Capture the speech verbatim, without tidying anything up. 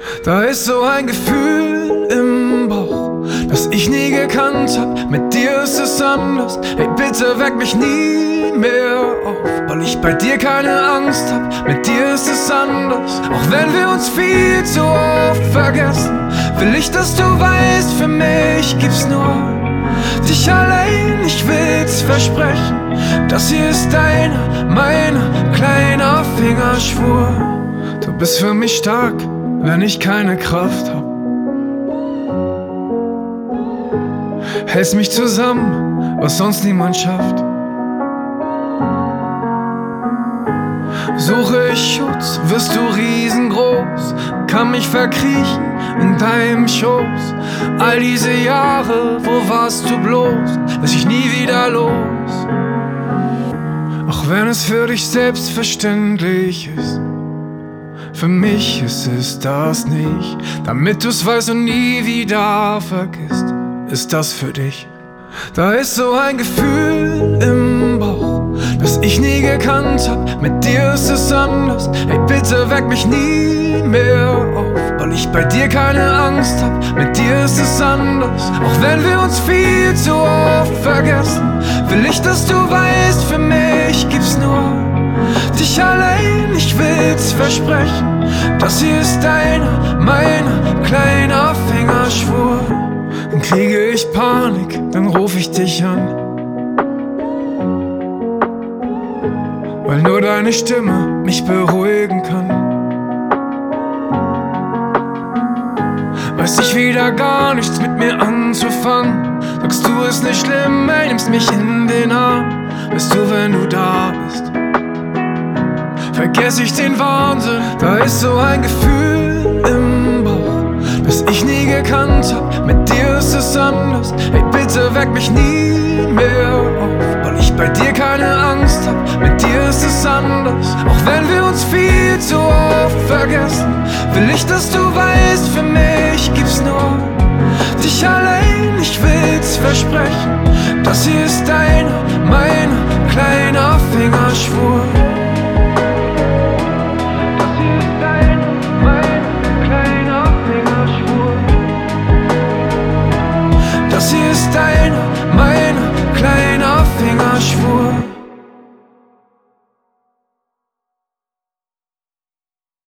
Da ist so ein Gefühl im Bauch, das ich nie gekannt hab. Mit dir ist es anders. Hey, bitte weck mich nie mehr auf, weil ich bei dir keine Angst hab. Mit dir ist es anders. Auch wenn wir uns viel zu oft vergessen, will ich, dass du weißt, für mich gibt's nur dich allein. Ich will's versprechen, das hier ist deiner, meiner kleiner Fingerschwur. Du bist für mich stark, wenn ich keine Kraft hab. Hältst mich zusammen, was sonst niemand schafft. Suche ich Schutz, wirst du riesengroß, kann mich verkriechen in deinem Schoß. All diese Jahre, wo warst du bloß, lass ich nie wieder los. Auch wenn es für dich selbstverständlich ist, für mich ist es das nicht. Damit du's weißt und nie wieder vergisst, ist das für dich. Da ist so ein Gefühl im Bauch, das ich nie gekannt hab. Mit dir ist es anders. Hey, bitte weck mich nie mehr auf, weil ich bei dir keine Angst hab. Mit dir ist es anders. Auch wenn wir uns viel zu oft vergessen, will ich, dass du weißt, für mich gibt's nur dich allein. Ich will's versprechen, das hier ist deiner, meiner kleiner Fingerschwur. Dann kriege ich Panik, dann ruf ich dich an, weil nur deine Stimme mich beruhigen kann. Weiß ich wieder gar nichts mit mir anzufangen. Sagst du, ist nicht schlimm, ey, nimmst mich in den Arm. Weißt du, wenn du da bist, vergess ich den Wahnsinn. Da ist so ein Gefühl im Bauch, das ich nie gekannt hab. Mit dir ist es anders. Hey, bitte weck mich nie mehr auf, weil ich bei dir keine Angst hab. Mit dir ist es anders. Auch wenn wir uns viel zu oft vergessen, will ich, dass du weißt, für mich gibt's nur dich allein. Ich will's versprechen, das hier ist deiner, meiner kleiner Fingerschwur.